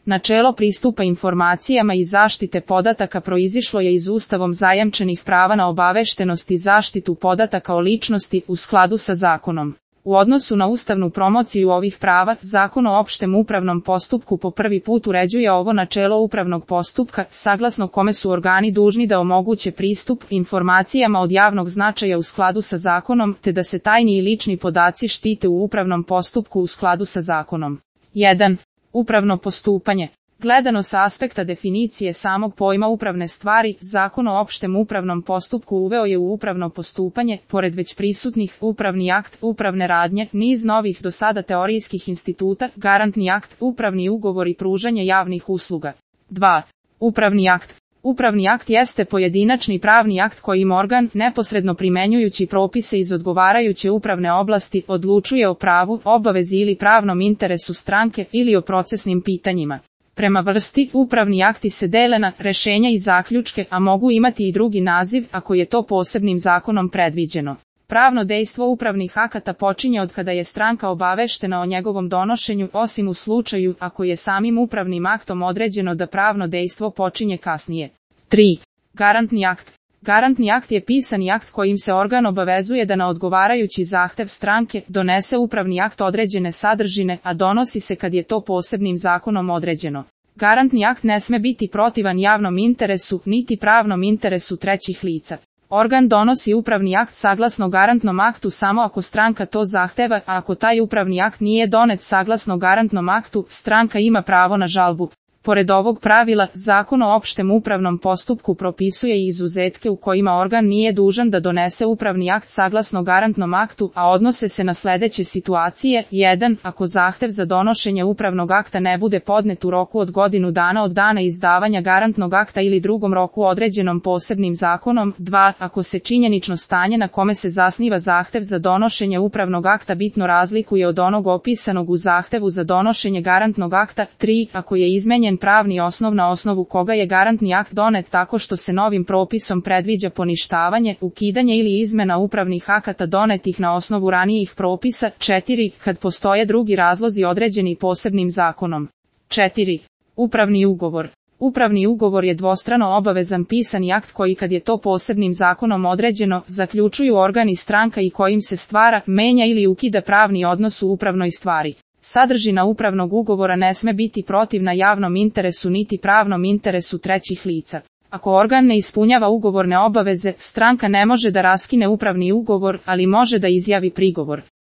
Načelo pristupa informacijama i zaštite podataka proizišlo je iz Ustavom zajamčenih prava na obaveštenost i zaštitu podataka o ličnosti u skladu sa zakonom. U odnosu na ustavnu promociju ovih prava, Zakon o opštem upravnom postupku po prvi put uređuje ovo načelo upravnog postupka, saglasno kome su organi dužni da omoguće pristup informacijama od javnog značaja u skladu sa zakonom, te da se tajni i lični podaci štite u upravnom postupku u skladu sa zakonom. 1. Upravno postupanje. Gledano sa aspekta definicije samog pojma upravne stvari, Zakon o opštem upravnom postupku uveo je u upravno postupanje, pored već prisutnih, upravni akt, upravne radnje, niz novih do sada teorijskih instituta, garantni akt, upravni ugovor i pružanje javnih usluga. 2. Upravni akt. Upravni akt jeste pojedinačni pravni akt kojim organ, neposredno primenjujući propise iz odgovarajuće upravne oblasti, odlučuje o pravu, obavezi ili pravnom interesu stranke ili o procesnim pitanjima. Prema vrsti, upravni akti se dele na rešenja i zaključke, a mogu imati i drugi naziv, ako je to posebnim zakonom predviđeno. Pravno dejstvo upravnih akata počinje od kada je stranka obaveštena o njegovom donošenju, osim u slučaju ako je samim upravnim aktom određeno da pravno dejstvo počinje kasnije. 3. Garantni akt. Garantni akt je pisani akt kojim se organ obavezuje da na odgovarajući zahtev stranke donese upravni akt određene sadržine, a donosi se kad je to posebnim zakonom određeno. Garantni akt ne sme biti protivan javnom interesu, niti pravnom interesu trećih lica. Organ donosi upravni akt saglasno garantnom aktu samo ako stranka to zahteva, a ako taj upravni akt nije donet saglasno garantnom aktu, stranka ima pravo na žalbu. Pored ovog pravila, Zakon o opštem upravnom postupku propisuje i izuzetke u kojima organ nije dužan da donese upravni akt saglasno garantnom aktu, a odnose se na sledeće situacije. 1. Ako zahtev za donošenje upravnog akta ne bude podnet u roku od godinu dana od dana izdavanja garantnog akta ili drugom roku određenom posebnim zakonom. 2. Ako se činjenično stanje na kome se zasniva zahtev za donošenje upravnog akta bitno razlikuje od onog opisanog u zahtevu za donošenje garantnog akta. 3. Ako je izmenjen pravni osnov na osnovu koga je garantni akt donet tako što se novim propisom predviđa poništavanje, ukidanje ili izmena upravnih akata donetih na osnovu ranijih propisa. 4. Kad postoje drugi razlozi određeni posebnim zakonom. 4. Upravni ugovor. Upravni ugovor je dvostrano obavezan pisani akt koji, kad je to posebnim zakonom određeno, zaključuju organ i stranka i kojim se stvara, menja ili ukida pravni odnos u upravnoj stvari. Sadržina upravnog ugovora ne sme biti protivna javnom interesu niti pravnom interesu trećih lica. Ako organ ne ispunjava ugovorne obaveze, stranka ne može da raskine upravni ugovor, ali može da izjavi prigovor.